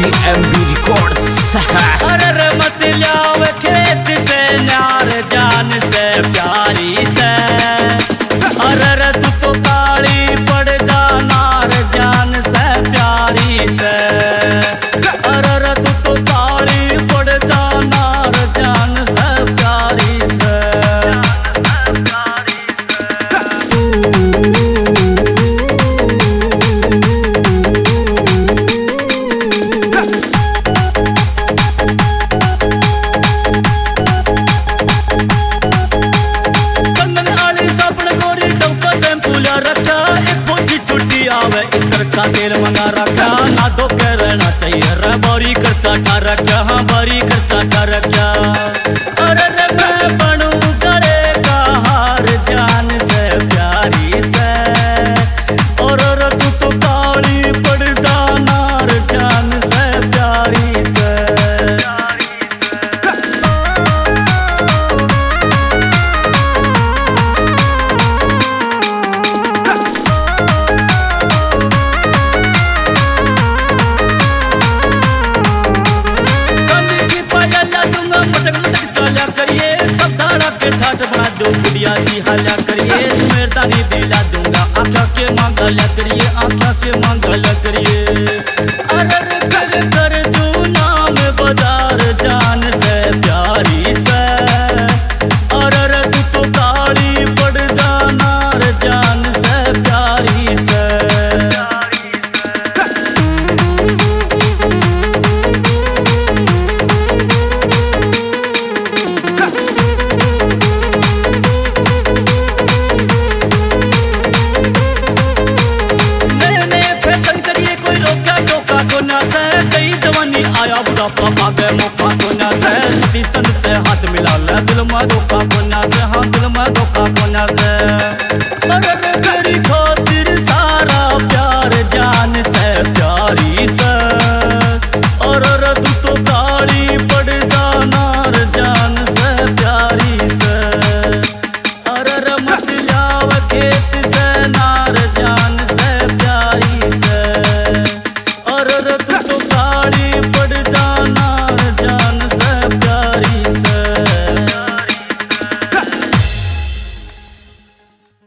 BMB Records। अरे मत लाओ खेत से नार जान से प्यारी से, अरे तू तो काली पड़ जा नार जान से प्यारी से, अरे तू तो काली पड़ जा नार जान से प्यारी से। रखा एक फौजी छुट्टी आवे इतर का तेल मंगा रखा ना दो के रहना चाहिए रे बारी खर्चा कर रखा, हाँ बारी खर्चा कर रखा। अरे रे मैं बनूं गले का हार जान से प्यारी से, और तू तो काली पड़ जा नार जान से प्यारी से। मटक मटक चला करिए सब धारा के ठाट बना दो गुड़िया सी हल्ला करिए, मेरदानी दिला दूंगा आँखा के मांगला करिए, आँखा के मांगला करिए। अरे कर कर तू नाम बाजार जान से प्यारी से, अरे तू तो काली पड़ जा नार जान से प्यारी से। कई जवानी आया बुढ़ापा पाके मौका को न से, सती चंद ते हाथ मिला ले दिल में धोखा को न